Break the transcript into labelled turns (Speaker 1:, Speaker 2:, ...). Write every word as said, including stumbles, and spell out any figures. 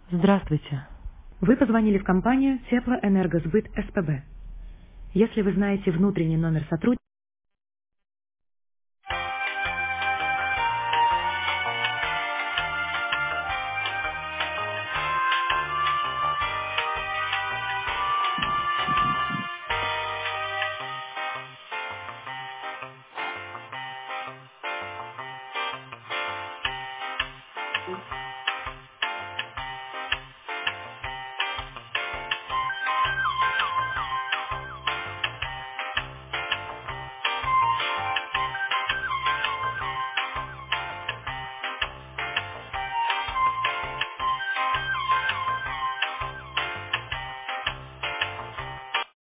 Speaker 1: Здравствуйте. Вы позвонили в компанию Теплоэнергосбыт СПБ. Если вы знаете внутренний номер сотрудника,